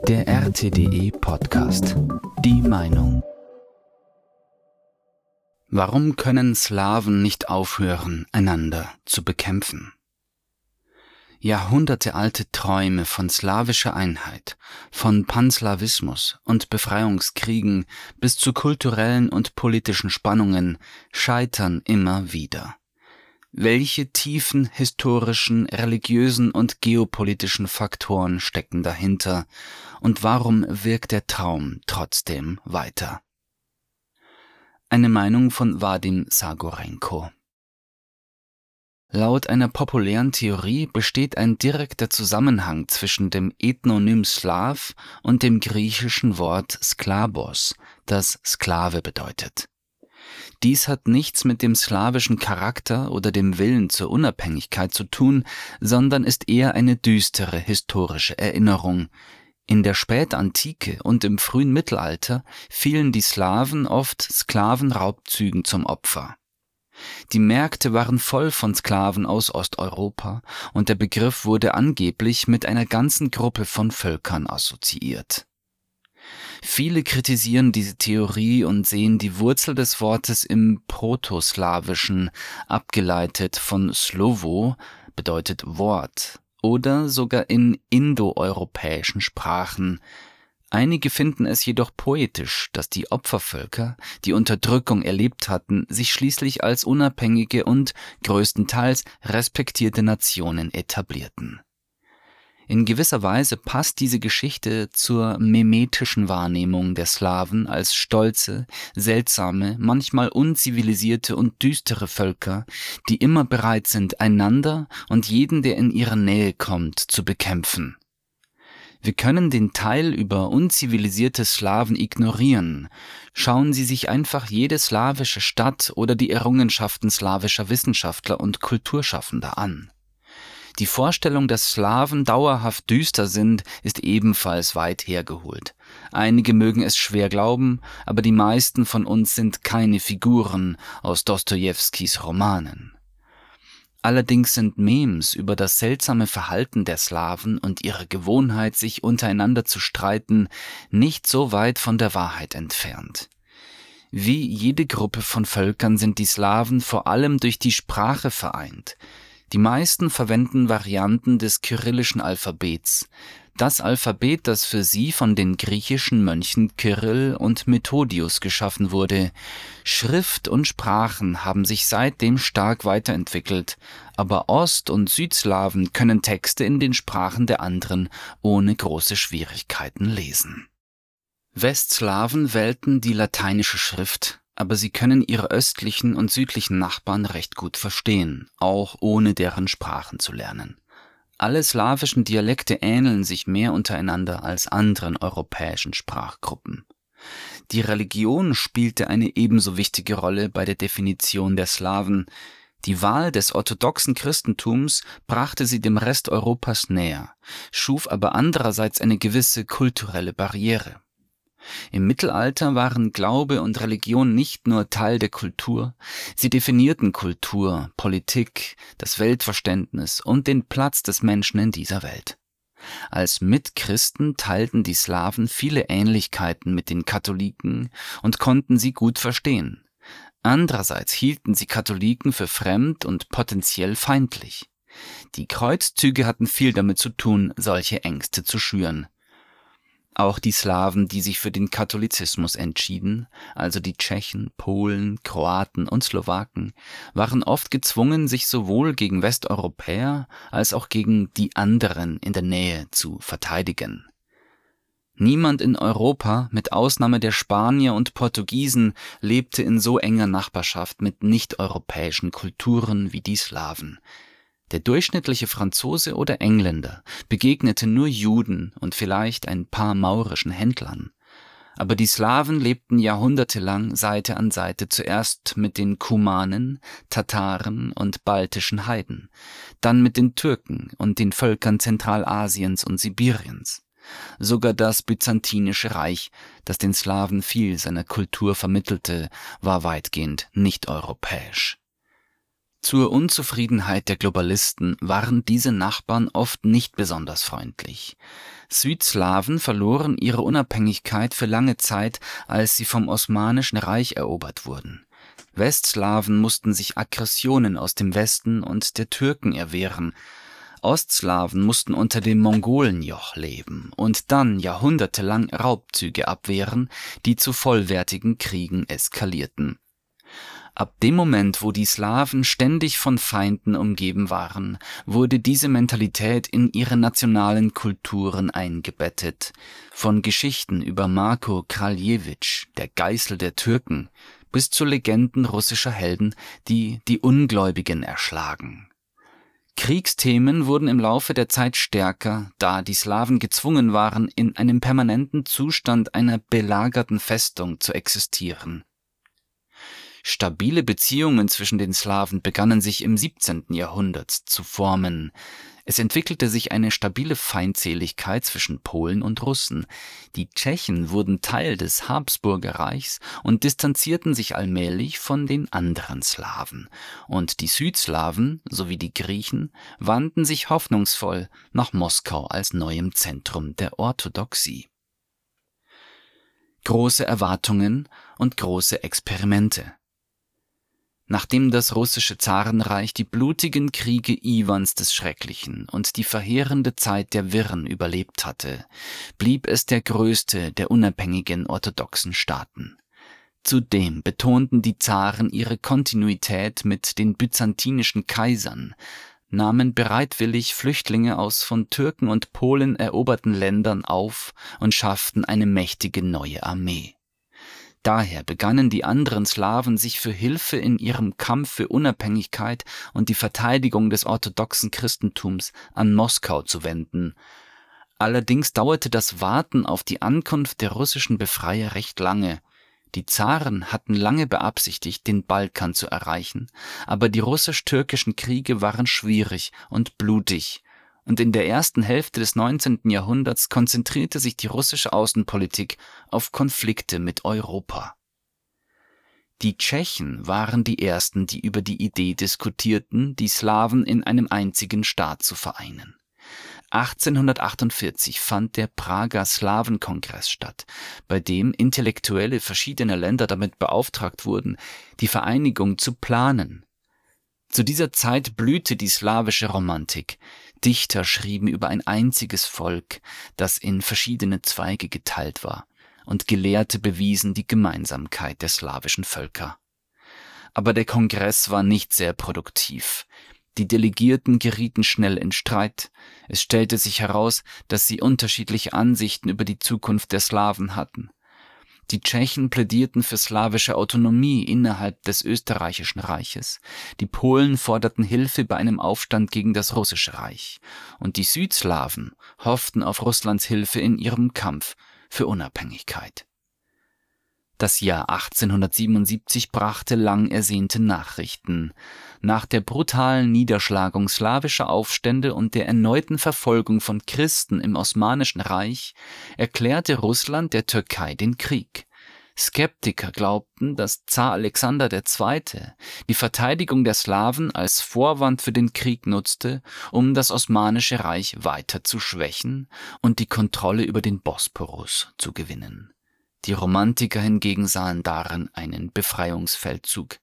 Der RTDE Podcast. Die Meinung. Warum können Slawen nicht aufhören, einander zu bekämpfen? Jahrhundertealte Träume von slawischer Einheit, von Panslawismus und Befreiungskriegen bis zu kulturellen und politischen Spannungen scheitern immer wieder. Welche tiefen historischen, religiösen und geopolitischen Faktoren stecken dahinter und warum wirkt der Traum trotzdem weiter? Eine Meinung von Wadim Sagorenko. Laut einer populären Theorie besteht ein direkter Zusammenhang zwischen dem Ethnonym Slav und dem griechischen Wort Sklabos, das Sklave bedeutet. Dies hat nichts mit dem slawischen Charakter oder dem Willen zur Unabhängigkeit zu tun, sondern ist eher eine düstere historische Erinnerung. In der Spätantike und im frühen Mittelalter fielen die Slawen oft Sklavenraubzügen zum Opfer. Die Märkte waren voll von Sklaven aus Osteuropa und der Begriff wurde angeblich mit einer ganzen Gruppe von Völkern assoziiert. Viele kritisieren diese Theorie und sehen die Wurzel des Wortes im Protoslawischen, abgeleitet von Slovo, bedeutet Wort, oder sogar in indoeuropäischen Sprachen. Einige finden es jedoch poetisch, dass die Opfervölker, die Unterdrückung erlebt hatten, sich schließlich als unabhängige und größtenteils respektierte Nationen etablierten. In gewisser Weise passt diese Geschichte zur memetischen Wahrnehmung der Slawen als stolze, seltsame, manchmal unzivilisierte und düstere Völker, die immer bereit sind, einander und jeden, der in ihre Nähe kommt, zu bekämpfen. Wir können den Teil über unzivilisierte Slawen ignorieren. Schauen Sie sich einfach jede slawische Stadt oder die Errungenschaften slawischer Wissenschaftler und Kulturschaffender an. Die Vorstellung, dass Slawen dauerhaft düster sind, ist ebenfalls weit hergeholt. Einige mögen es schwer glauben, aber die meisten von uns sind keine Figuren aus Dostojewskis Romanen. Allerdings sind Memes über das seltsame Verhalten der Slawen und ihre Gewohnheit, sich untereinander zu streiten, nicht so weit von der Wahrheit entfernt. Wie jede Gruppe von Völkern sind die Slawen vor allem durch die Sprache vereint. Die meisten verwenden Varianten des kyrillischen Alphabets, das Alphabet, das für sie von den griechischen Mönchen Kyrill und Methodius geschaffen wurde. Schrift und Sprachen haben sich seitdem stark weiterentwickelt, aber Ost- und Südslawen können Texte in den Sprachen der anderen ohne große Schwierigkeiten lesen. Westslawen wählten die lateinische Schrift, aber sie können ihre östlichen und südlichen Nachbarn recht gut verstehen, auch ohne deren Sprachen zu lernen. Alle slawischen Dialekte ähneln sich mehr untereinander als anderen europäischen Sprachgruppen. Die Religion spielte eine ebenso wichtige Rolle bei der Definition der Slawen. Die Wahl des orthodoxen Christentums brachte sie dem Rest Europas näher, schuf aber andererseits eine gewisse kulturelle Barriere. Im Mittelalter waren Glaube und Religion nicht nur Teil der Kultur, sie definierten Kultur, Politik, das Weltverständnis und den Platz des Menschen in dieser Welt. Als Mitchristen teilten die Slawen viele Ähnlichkeiten mit den Katholiken und konnten sie gut verstehen. Andererseits hielten sie Katholiken für fremd und potenziell feindlich. Die Kreuzzüge hatten viel damit zu tun, solche Ängste zu schüren. Auch die Slawen, die sich für den Katholizismus entschieden, also die Tschechen, Polen, Kroaten und Slowaken, waren oft gezwungen, sich sowohl gegen Westeuropäer als auch gegen die anderen in der Nähe zu verteidigen. Niemand in Europa, mit Ausnahme der Spanier und Portugiesen, lebte in so enger Nachbarschaft mit nicht-europäischen Kulturen wie die Slawen. Der durchschnittliche Franzose oder Engländer begegnete nur Juden und vielleicht ein paar maurischen Händlern. Aber die Slawen lebten jahrhundertelang Seite an Seite, zuerst mit den Kumanen, Tataren und baltischen Heiden, dann mit den Türken und den Völkern Zentralasiens und Sibiriens. Sogar das Byzantinische Reich, das den Slawen viel seiner Kultur vermittelte, war weitgehend nicht europäisch. Zur Unzufriedenheit der Globalisten waren diese Nachbarn oft nicht besonders freundlich. Südslawen verloren ihre Unabhängigkeit für lange Zeit, als sie vom Osmanischen Reich erobert wurden. Westslawen mussten sich Aggressionen aus dem Westen und der Türken erwehren. Ostslawen mussten unter dem Mongolenjoch leben und dann jahrhundertelang Raubzüge abwehren, die zu vollwertigen Kriegen eskalierten. Ab dem Moment, wo die Slawen ständig von Feinden umgeben waren, wurde diese Mentalität in ihre nationalen Kulturen eingebettet. Von Geschichten über Marko Kraljewitsch, der Geißel der Türken, bis zu Legenden russischer Helden, die die Ungläubigen erschlagen. Kriegsthemen wurden im Laufe der Zeit stärker, da die Slawen gezwungen waren, in einem permanenten Zustand einer belagerten Festung zu existieren. Stabile Beziehungen zwischen den Slawen begannen sich im 17. Jahrhundert zu formen. Es entwickelte sich eine stabile Feindseligkeit zwischen Polen und Russen. Die Tschechen wurden Teil des Habsburger Reichs und distanzierten sich allmählich von den anderen Slawen. Und die Südslawen sowie die Griechen wandten sich hoffnungsvoll nach Moskau als neuem Zentrum der Orthodoxie. Große Erwartungen und große Experimente. Nachdem das russische Zarenreich die blutigen Kriege Iwans des Schrecklichen und die verheerende Zeit der Wirren überlebt hatte, blieb es der größte der unabhängigen orthodoxen Staaten. Zudem betonten die Zaren ihre Kontinuität mit den byzantinischen Kaisern, nahmen bereitwillig Flüchtlinge aus von Türken und Polen eroberten Ländern auf und schafften eine mächtige neue Armee. Daher begannen die anderen Slawen sich für Hilfe in ihrem Kampf für Unabhängigkeit und die Verteidigung des orthodoxen Christentums an Moskau zu wenden. Allerdings dauerte das Warten auf die Ankunft der russischen Befreier recht lange. Die Zaren hatten lange beabsichtigt, den Balkan zu erreichen, aber die russisch-türkischen Kriege waren schwierig und blutig. Und in der ersten Hälfte des 19. Jahrhunderts konzentrierte sich die russische Außenpolitik auf Konflikte mit Europa. Die Tschechen waren die ersten, die über die Idee diskutierten, die Slawen in einem einzigen Staat zu vereinen. 1848 fand der Prager Slawenkongress statt, bei dem Intellektuelle verschiedener Länder damit beauftragt wurden, die Vereinigung zu planen. Zu dieser Zeit blühte die slawische Romantik. Dichter schrieben über ein einziges Volk, das in verschiedene Zweige geteilt war, und Gelehrte bewiesen die Gemeinsamkeit der slawischen Völker. Aber der Kongress war nicht sehr produktiv. Die Delegierten gerieten schnell in Streit. Es stellte sich heraus, dass sie unterschiedliche Ansichten über die Zukunft der Slawen hatten. Die Tschechen plädierten für slawische Autonomie innerhalb des Österreichischen Reiches, die Polen forderten Hilfe bei einem Aufstand gegen das Russische Reich und die Südslawen hofften auf Russlands Hilfe in ihrem Kampf für Unabhängigkeit. Das Jahr 1877 brachte lang ersehnte Nachrichten. Nach der brutalen Niederschlagung slawischer Aufstände und der erneuten Verfolgung von Christen im Osmanischen Reich erklärte Russland der Türkei den Krieg. Skeptiker glaubten, dass Zar Alexander II. Die Verteidigung der Slawen als Vorwand für den Krieg nutzte, um das Osmanische Reich weiter zu schwächen und die Kontrolle über den Bosporus zu gewinnen. Die Romantiker hingegen sahen darin einen Befreiungsfeldzug.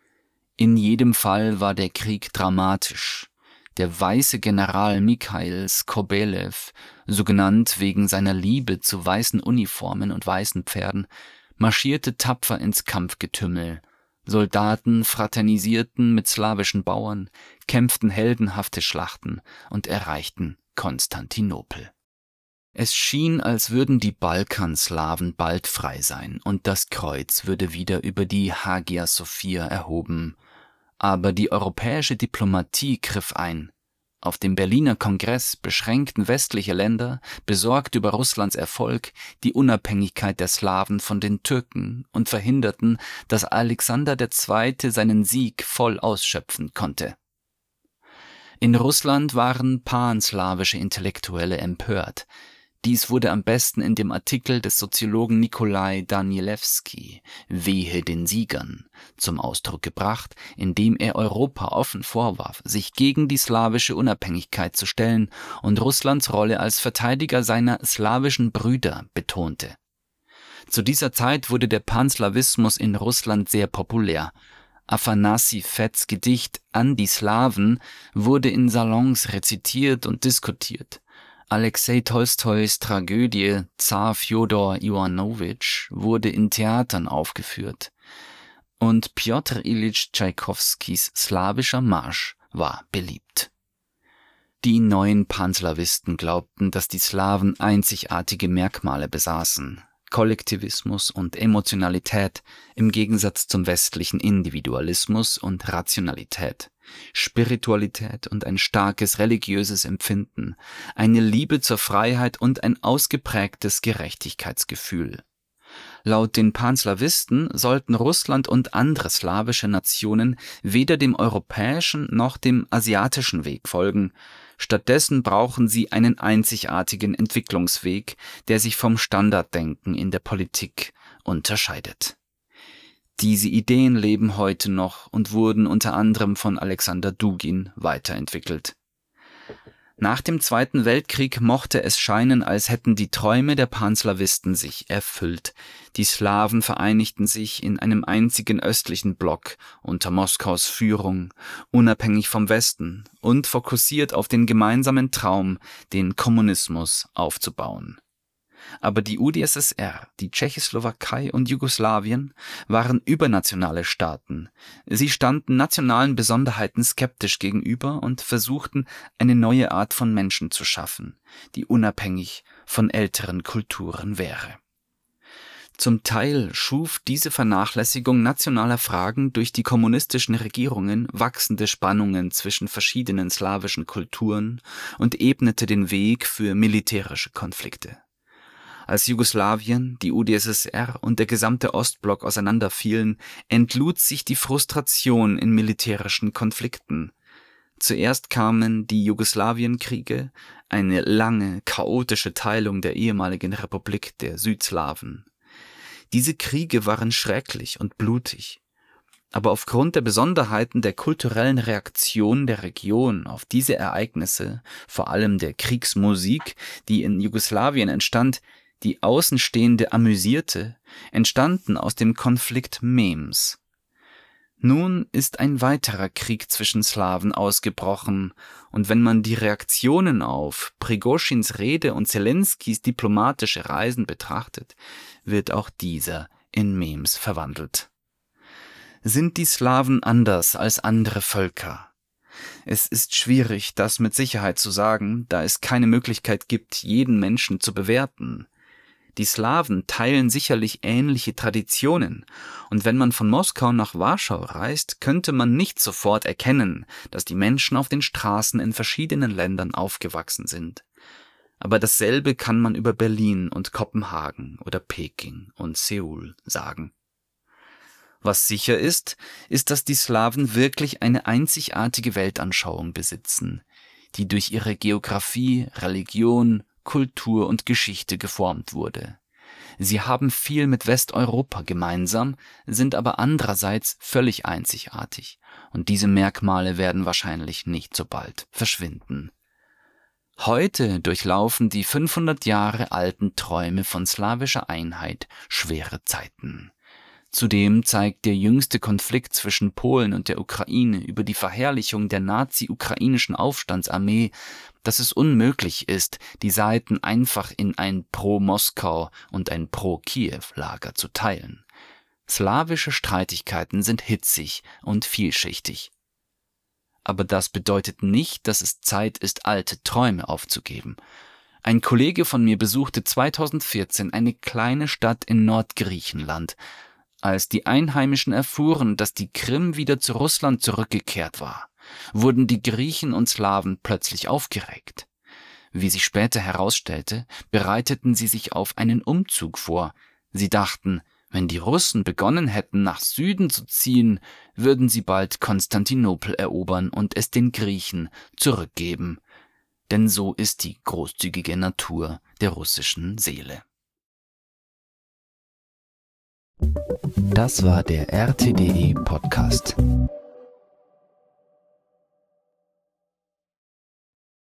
In jedem Fall war der Krieg dramatisch. Der weiße General Mikhail Skobelew, so genannt wegen seiner Liebe zu weißen Uniformen und weißen Pferden, marschierte tapfer ins Kampfgetümmel. Soldaten fraternisierten mit slawischen Bauern, kämpften heldenhafte Schlachten und erreichten Konstantinopel. Es schien, als würden die Balkanslawen bald frei sein und das Kreuz würde wieder über die Hagia Sophia erhoben. Aber die europäische Diplomatie griff ein. Auf dem Berliner Kongress beschränkten westliche Länder, besorgt über Russlands Erfolg, die Unabhängigkeit der Slawen von den Türken und verhinderten, dass Alexander II. Seinen Sieg voll ausschöpfen konnte. In Russland waren panslawische Intellektuelle empört. Dies wurde am besten in dem Artikel des Soziologen Nikolai Danielewski »Wehe den Siegern« zum Ausdruck gebracht, in dem er Europa offen vorwarf, sich gegen die slawische Unabhängigkeit zu stellen und Russlands Rolle als Verteidiger seiner slawischen Brüder betonte. Zu dieser Zeit wurde der Panslawismus in Russland sehr populär. Afanassi Fets Gedicht »An die Slawen« wurde in Salons rezitiert und diskutiert. Alexei Tolstois Tragödie Zar Fjodor Iwanowitsch wurde in Theatern aufgeführt. Und Pjotr Ilyitsch Tschaikowskis slawischer Marsch war beliebt. Die neuen Panslawisten glaubten, dass die Slawen einzigartige Merkmale besaßen: Kollektivismus und Emotionalität im Gegensatz zum westlichen Individualismus und Rationalität, Spiritualität und ein starkes religiöses Empfinden, eine Liebe zur Freiheit und ein ausgeprägtes Gerechtigkeitsgefühl. Laut den Panslawisten sollten Russland und andere slawische Nationen weder dem europäischen noch dem asiatischen Weg folgen. Stattdessen brauchen sie einen einzigartigen Entwicklungsweg, der sich vom Standarddenken in der Politik unterscheidet. Diese Ideen leben heute noch und wurden unter anderem von Alexander Dugin weiterentwickelt. Nach dem Zweiten Weltkrieg mochte es scheinen, als hätten die Träume der Panslawisten sich erfüllt. Die Slawen vereinigten sich in einem einzigen östlichen Block unter Moskaus Führung, unabhängig vom Westen und fokussiert auf den gemeinsamen Traum, den Kommunismus aufzubauen. Aber die UdSSR, die Tschechoslowakei und Jugoslawien waren übernationale Staaten. Sie standen nationalen Besonderheiten skeptisch gegenüber und versuchten, eine neue Art von Menschen zu schaffen, die unabhängig von älteren Kulturen wäre. Zum Teil schuf diese Vernachlässigung nationaler Fragen durch die kommunistischen Regierungen wachsende Spannungen zwischen verschiedenen slawischen Kulturen und ebnete den Weg für militärische Konflikte. Als Jugoslawien, die UdSSR und der gesamte Ostblock auseinanderfielen, entlud sich die Frustration in militärischen Konflikten. Zuerst kamen die Jugoslawienkriege, eine lange, chaotische Teilung der ehemaligen Republik der Südslawen. Diese Kriege waren schrecklich und blutig. Aber aufgrund der Besonderheiten der kulturellen Reaktion der Region auf diese Ereignisse, vor allem der Kriegsmusik, die in Jugoslawien entstand, die Außenstehende amüsierte, entstanden aus dem Konflikt Memes. Nun ist ein weiterer Krieg zwischen Slawen ausgebrochen, und wenn man die Reaktionen auf Prigoschins Rede und Zelenskys diplomatische Reisen betrachtet, wird auch dieser in Memes verwandelt. Sind die Slawen anders als andere Völker? Es ist schwierig, das mit Sicherheit zu sagen, da es keine Möglichkeit gibt, jeden Menschen zu bewerten. Die Slawen teilen sicherlich ähnliche Traditionen, und wenn man von Moskau nach Warschau reist, könnte man nicht sofort erkennen, dass die Menschen auf den Straßen in verschiedenen Ländern aufgewachsen sind. Aber dasselbe kann man über Berlin und Kopenhagen oder Peking und Seoul sagen. Was sicher ist, dass die Slawen wirklich eine einzigartige Weltanschauung besitzen, die durch ihre Geografie, Religion, Kultur und Geschichte geformt wurde. Sie haben viel mit Westeuropa gemeinsam, sind aber andererseits völlig einzigartig, und diese Merkmale werden wahrscheinlich nicht so bald verschwinden. Heute durchlaufen die 500 Jahre alten Träume von slawischer Einheit schwere Zeiten. Zudem zeigt der jüngste Konflikt zwischen Polen und der Ukraine über die Verherrlichung der nazi-ukrainischen Aufstandsarmee, dass es unmöglich ist, die Seiten einfach in ein Pro-Moskau und ein Pro-Kiew-Lager zu teilen. Slawische Streitigkeiten sind hitzig und vielschichtig. Aber das bedeutet nicht, dass es Zeit ist, alte Träume aufzugeben. Ein Kollege von mir besuchte 2014 eine kleine Stadt in Nordgriechenland. Als die Einheimischen erfuhren, dass die Krim wieder zu Russland zurückgekehrt war, wurden die Griechen und Slawen plötzlich aufgeregt. Wie sich später herausstellte, bereiteten sie sich auf einen Umzug vor. Sie dachten, wenn die Russen begonnen hätten, nach Süden zu ziehen, würden sie bald Konstantinopel erobern und es den Griechen zurückgeben. Denn so ist die großzügige Natur der russischen Seele. Das war der RTDE Podcast.